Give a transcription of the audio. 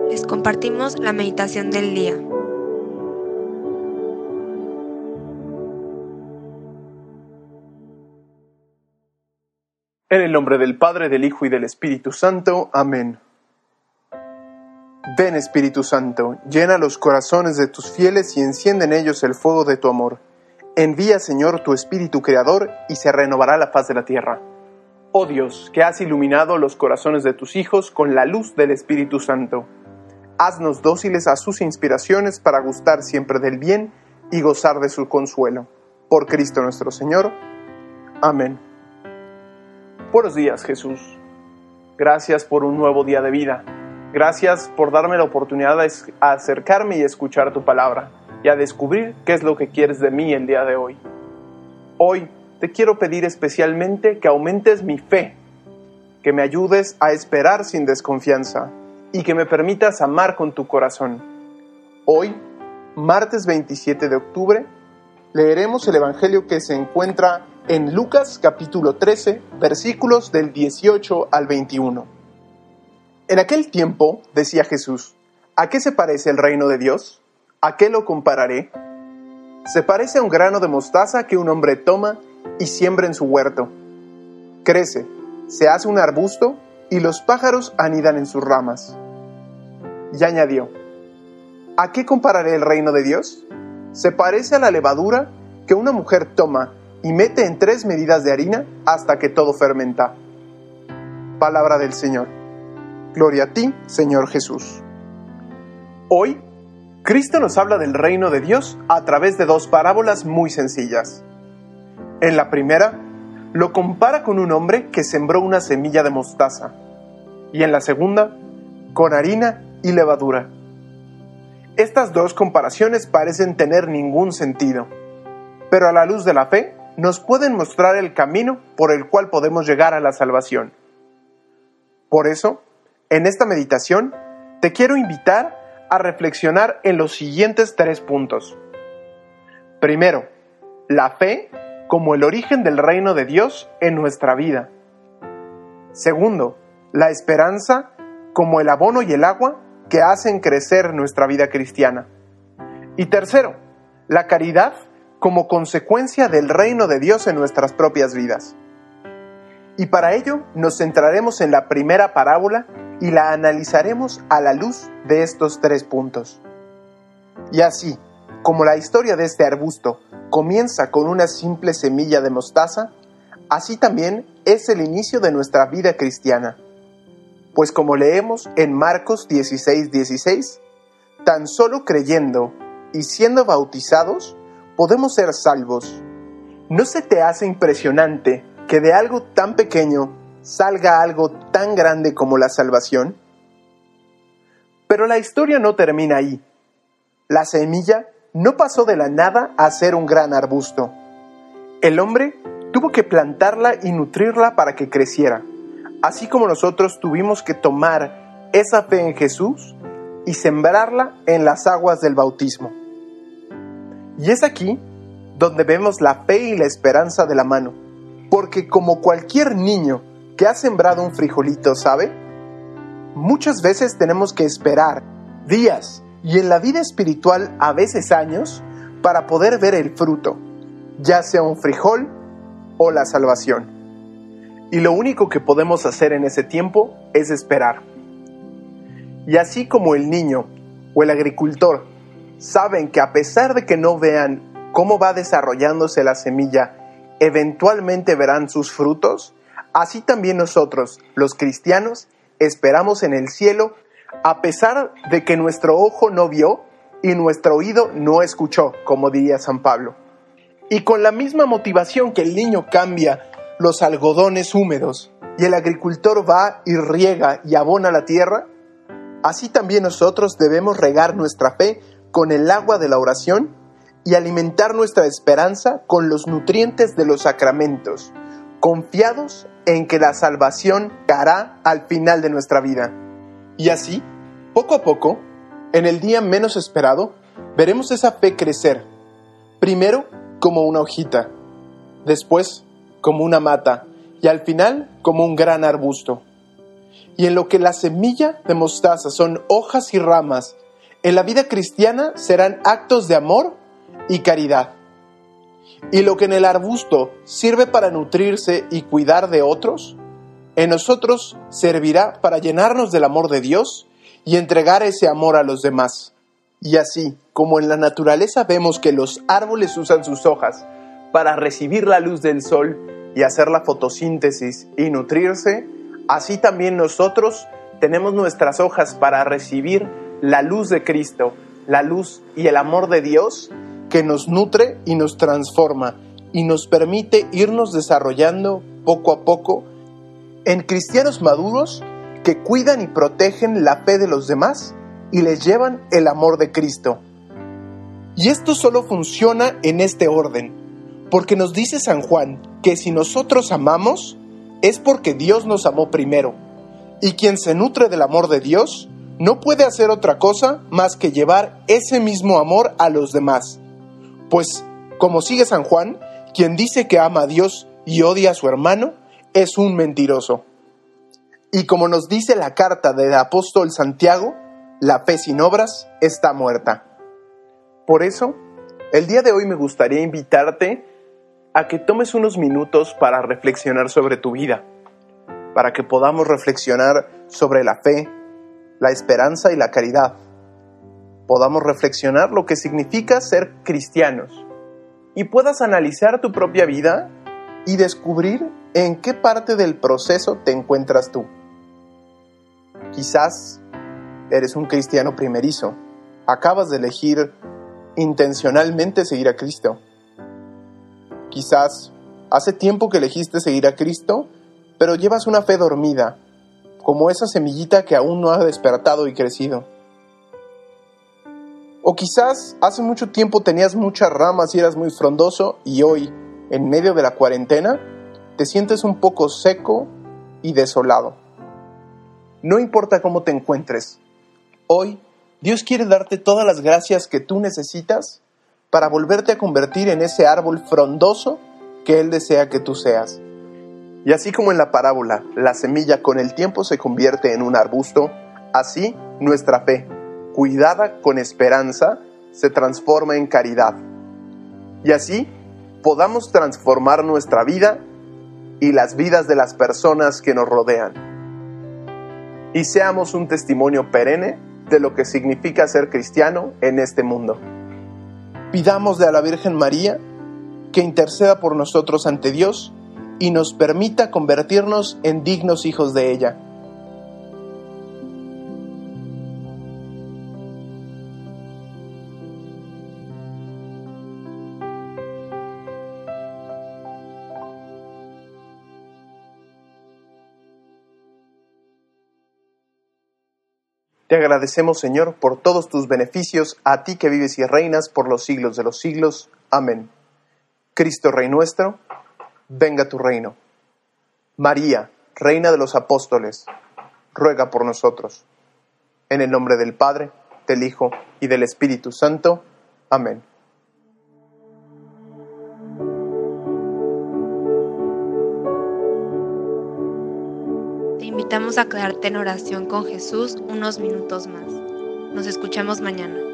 les compartimos la meditación del día. En el nombre del Padre, del Hijo y del Espíritu Santo. Amén. Ven, Espíritu Santo, llena los corazones de tus fieles y enciende en ellos el fuego de tu amor. Envía, Señor, tu Espíritu Creador y se renovará la faz de la tierra. Oh Dios, que has iluminado los corazones de tus hijos con la luz del Espíritu Santo, haznos dóciles a sus inspiraciones para gustar siempre del bien y gozar de su consuelo. Por Cristo nuestro Señor. Amén. Buenos días, Jesús. Gracias por un nuevo día de vida. Gracias por darme la oportunidad de acercarme y escuchar tu palabra y a descubrir qué es lo que quieres de mí el día de hoy. Hoy te quiero pedir especialmente que aumentes mi fe, que me ayudes a esperar sin desconfianza y que me permitas amar con tu corazón. Hoy, martes 27 de octubre, leeremos el Evangelio que se encuentra en Lucas capítulo 13, versículos del 18 al 21. En aquel tiempo, decía Jesús, ¿a qué se parece el reino de Dios? ¿A qué lo compararé? Se parece a un grano de mostaza que un hombre toma y siembra en su huerto. Crece, se hace un arbusto y los pájaros anidan en sus ramas. Y añadió, ¿a qué compararé el reino de Dios? Se parece a la levadura que una mujer toma y mete en 3 medidas de harina hasta que todo fermenta. Palabra del Señor. Gloria a ti, Señor Jesús. Hoy, Cristo nos habla del reino de Dios a través de 2 parábolas muy sencillas. En la primera, lo compara con un hombre que sembró una semilla de mostaza. Y en la segunda, con harina y levadura. Estas 2 comparaciones parecen tener ningún sentido, pero a la luz de la fe, nos pueden mostrar el camino por el cual podemos llegar a la salvación. Por eso, en esta meditación, te quiero invitar a reflexionar en los siguientes 3 puntos. Primero, la fe como el origen del reino de Dios en nuestra vida. Segundo, la esperanza como el abono y el agua que hacen crecer nuestra vida cristiana. Y tercero, la caridad como consecuencia del reino de Dios en nuestras propias vidas. Y para ello nos centraremos en la primera parábola y la analizaremos a la luz de estos 3 puntos. Y así, como la historia de este arbusto comienza con una simple semilla de mostaza, así también es el inicio de nuestra vida cristiana. Pues como leemos en Marcos 16:16, tan solo creyendo y siendo bautizados, podemos ser salvos. ¿No se te hace impresionante que de algo tan pequeño salga algo tan grande como la salvación? Pero la historia no termina ahí. La semilla no pasó de la nada a ser un gran arbusto. El hombre tuvo que plantarla y nutrirla para que creciera, así como nosotros tuvimos que tomar esa fe en Jesús y sembrarla en las aguas del bautismo. Y es aquí donde vemos la fe y la esperanza de la mano, porque como cualquier niño que ha sembrado un frijolito sabe, muchas veces tenemos que esperar días y en la vida espiritual a veces años para poder ver el fruto, ya sea un frijol o la salvación. Y lo único que podemos hacer en ese tiempo es esperar. Y así como el niño o el agricultor saben que a pesar de que no vean cómo va desarrollándose la semilla, eventualmente verán sus frutos, así también nosotros, los cristianos, esperamos en el cielo, a pesar de que nuestro ojo no vio y nuestro oído no escuchó, como diría San Pablo. Y con la misma motivación que el niño cambia los algodones húmedos y el agricultor va y riega y abona la tierra, así también nosotros debemos regar nuestra fe con el agua de la oración y alimentar nuestra esperanza con los nutrientes de los sacramentos, confiados en que la salvación llegará al final de nuestra vida. Y así, poco a poco, en el día menos esperado, veremos esa fe crecer, primero como una hojita, después como una mata y al final como un gran arbusto. Y en lo que la semilla de mostaza son hojas y ramas, en la vida cristiana serán actos de amor y caridad. Y lo que en el arbusto sirve para nutrirse y cuidar de otros, en nosotros servirá para llenarnos del amor de Dios y entregar ese amor a los demás. Y así, como en la naturaleza vemos que los árboles usan sus hojas para recibir la luz del sol y hacer la fotosíntesis y nutrirse, así también nosotros tenemos nuestras hojas para recibir la luz de Cristo, la luz y el amor de Dios que nos nutre y nos transforma y nos permite irnos desarrollando poco a poco en cristianos maduros que cuidan y protegen la fe de los demás y les llevan el amor de Cristo. Y esto solo funciona en este orden, porque nos dice San Juan que si nosotros amamos, es porque Dios nos amó primero, y quien se nutre del amor de Dios no puede hacer otra cosa más que llevar ese mismo amor a los demás. Pues, como sigue San Juan, quien dice que ama a Dios y odia a su hermano, es un mentiroso. Y como nos dice la carta del apóstol Santiago, la fe sin obras está muerta. Por eso, el día de hoy me gustaría invitarte a que tomes unos minutos para reflexionar sobre tu vida, para que podamos reflexionar sobre la fe, la esperanza y la caridad. Podamos reflexionar lo que significa ser cristianos y puedas analizar tu propia vida y descubrir en qué parte del proceso te encuentras tú. Quizás eres un cristiano primerizo, acabas de elegir intencionalmente seguir a Cristo. Quizás hace tiempo que elegiste seguir a Cristo, pero llevas una fe dormida, como esa semillita que aún no ha despertado y crecido. O quizás hace mucho tiempo tenías muchas ramas y eras muy frondoso y hoy, en medio de la cuarentena, te sientes un poco seco y desolado. No importa cómo te encuentres, hoy Dios quiere darte todas las gracias que tú necesitas para volverte a convertir en ese árbol frondoso que Él desea que tú seas. Y así como en la parábola, la semilla con el tiempo se convierte en un arbusto, así nuestra fe, cuidada con esperanza, se transforma en caridad. Y así podamos transformar nuestra vida y las vidas de las personas que nos rodean. Y seamos un testimonio perenne de lo que significa ser cristiano en este mundo. Pidámosle a la Virgen María que interceda por nosotros ante Dios y nos permita convertirnos en dignos hijos de ella. Te agradecemos, Señor, por todos tus beneficios, a ti que vives y reinas por los siglos de los siglos. Amén. Cristo, Rey nuestro, venga tu reino. María, Reina de los Apóstoles, ruega por nosotros. En el nombre del Padre, del Hijo y del Espíritu Santo. Amén. Te invitamos a quedarte en oración con Jesús unos minutos más. Nos escuchamos mañana.